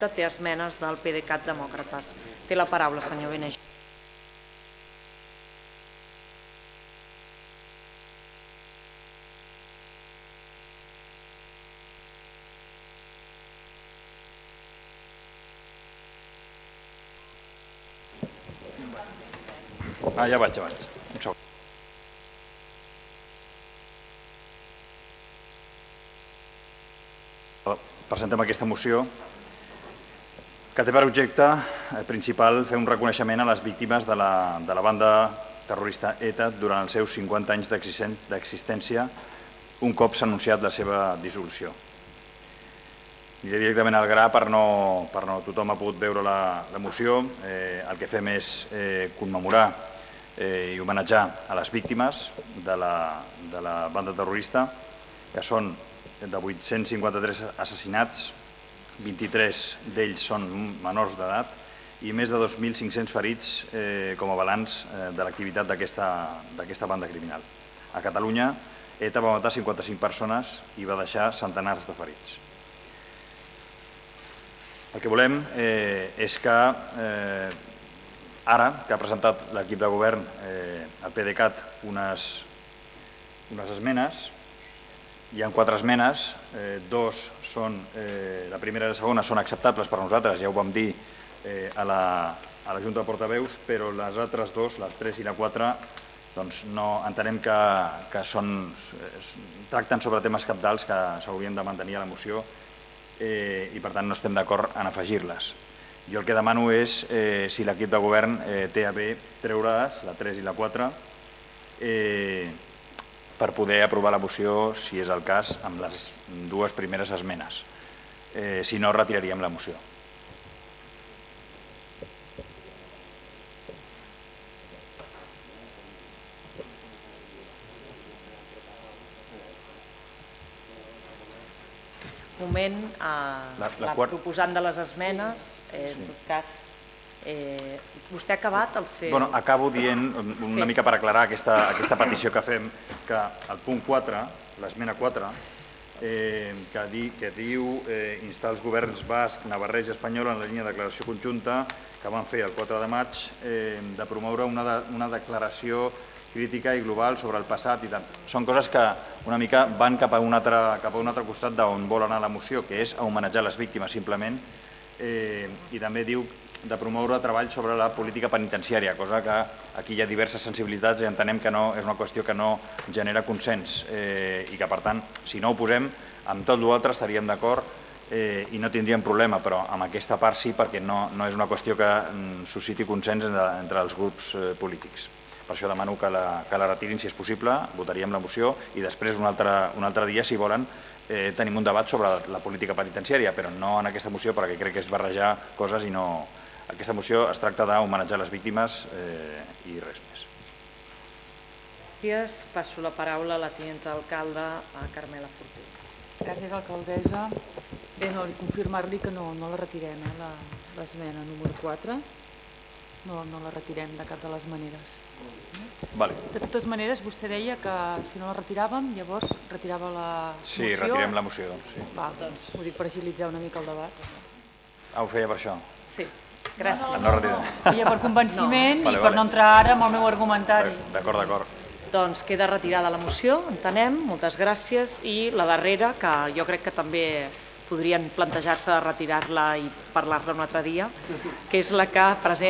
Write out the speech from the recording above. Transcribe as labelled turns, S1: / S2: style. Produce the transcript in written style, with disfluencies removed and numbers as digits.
S1: té esmenes del PDeCAT Demòcrates. Té la paraula, senyor Beneix.
S2: Ja vaig. Un segon. Presentem aquesta moció que té per objecte principal fer un reconeixement a les víctimes de la banda terrorista ETA durant els seus 50 anys d'existència, un cop s'ha anunciat la seva dissolució. Aniré directament al gra per no tothom ha pogut veure la moció. El que fem és commemorar i homenatjar a les víctimes de la banda terrorista, que són de 853 assassinats, 23 d'ells són menors d'edat i més de 2.500 ferits com a balanç de l'activitat d'aquesta banda criminal. A Catalunya, ETA va matar 55 persones i va deixar centenars de ferits. El que volem és que ara que ha presentat l'equip de govern al PDeCAT unes esmenes, hi ha 4 esmenes, la primera i la segona són acceptables per nosaltres, ja ho vam dir a la Junta de Portaveus, però les altres 2, les 3 i la 4, entenem que tracten sobre temes cabdals que s'haurien de mantenir a la moció i per tant no estem d'acord en afegir-les. Jo el que demano és si l'equip de govern té a bé treure-les, la 3 i la 4, per poder aprovar la moció, si és el cas, amb les 2 primeres esmenes. Si no, retiraríem la moció.
S1: Moment, la proposant de les esmenes, en tot cas, vostè ha acabat el seu...
S2: Acabo dient, una mica per aclarar aquesta petició que fem, que el punt 4, l'esmena 4, que diu instar els governs basc, navarrès i espanyol en la línia de declaració conjunta que van fer el 4 de maig de promoure una declaració crítica i global sobre el passat i tant. Són coses que una mica van cap a un altre costat d'on vol anar la moció, que és homenatjar les víctimes simplement, i també diu de promoure treball sobre la política penitenciària, cosa que aquí hi ha diverses sensibilitats i entenem que és una qüestió que no genera consens i que, per tant, si no ho posem, amb tot l'altre estaríem d'acord i no tindríem problema, però amb aquesta part sí, perquè no és una qüestió que susciti consens entre els grups polítics. Per això demano que la retirin, si és possible, votaríem la moció i després un altre dia, si volen, tenim un debat sobre la política penitenciària, però no en aquesta moció perquè crec que és barrejar coses i no... Aquesta moció es tracta d'homenatjar les víctimes i res més.
S1: Gràcies. Passo la paraula a la tinenta d'alcalde, a Carmela Fortí.
S3: Gràcies, alcaldessa. Bé, confirmar-li que no la retirem, l'esmena número 4. No la retirem de cap de les maneres. De totes maneres, vostè deia que si no la retiràvem, llavors retirava la moció.
S2: Sí, retirem la moció.
S3: Doncs ho dic per agilitzar una mica el debat.
S2: Ho feia per això?
S1: Sí, gràcies.
S2: No retirem.
S3: Feia per convenciment i per no entrar ara amb el meu argumentari.
S2: D'acord.
S1: Doncs queda retirada la moció, entenem, moltes gràcies, i la darrera, que jo crec que també podrien plantejar-se de retirar-la i parlar-la un altre dia, que és la que presenta